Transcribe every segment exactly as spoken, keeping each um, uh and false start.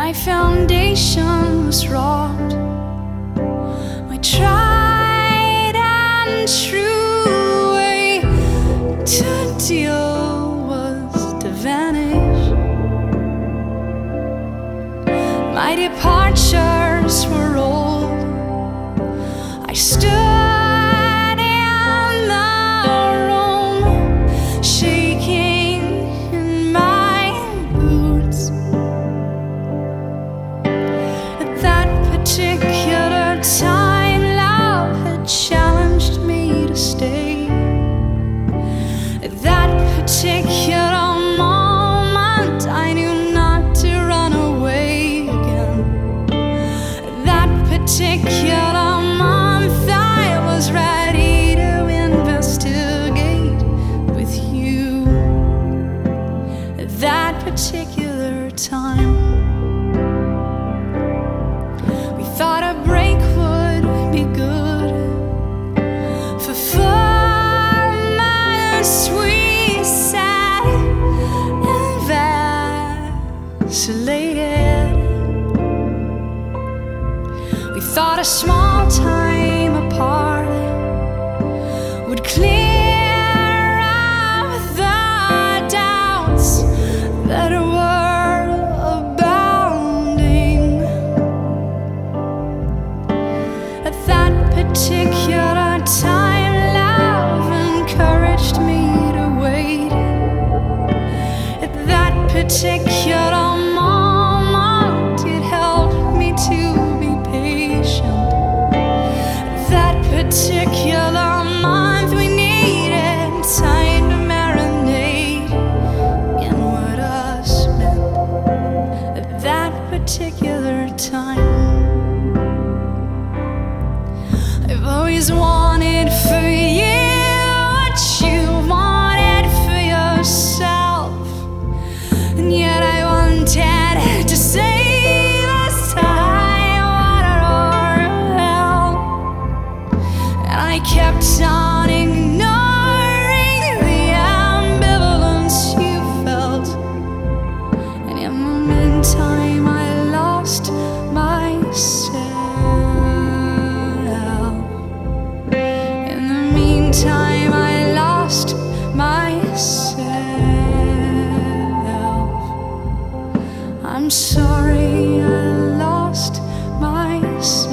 my foundation was wrought, my tried and true way to deal was to vanish. My departures were old, I stood in the room, shaking in my boots. At that particular time, love had challenged me to stay. At that particular moment, I knew not to run away again. At that particular month, I was ready to investigate with you. At that particular time, we thought a break would be good for four months. We sat and vacillated. We thought a small time apart would clear up the doubts that were abounding. At that particular time, love encouraged me to wait. At that particular moment, it helped me to be patient. At that particular month, we needed time to marinate in what us meant. At that particular time, I've always wanted for you what you wanted for yourself, and yet I wanted to save us time, water or hell, and I kept on ignoring the ambivalence you felt, and in the meantime I lost myself. In the meantime I lost myself. I'm sorry I lost myself.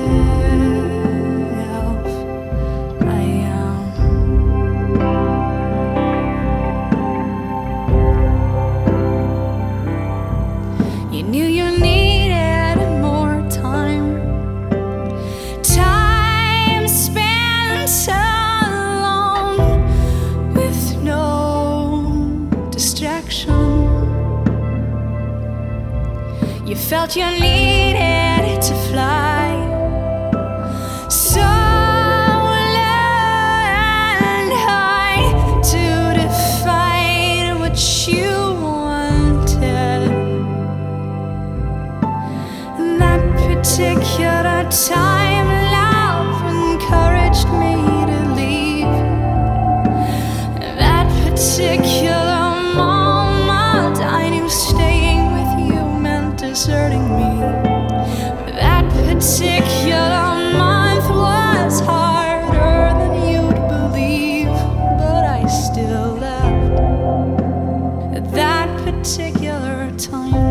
I am. You knew you needed more time, time spent alone with no distraction. You felt you needed to fly so low and high to define what you wanted. And that particular time, love encouraged me to leave. And that particular moment, I knew staying with you meant deserting me. That particular month was harder than you'd believe, but I still left. At that particular time,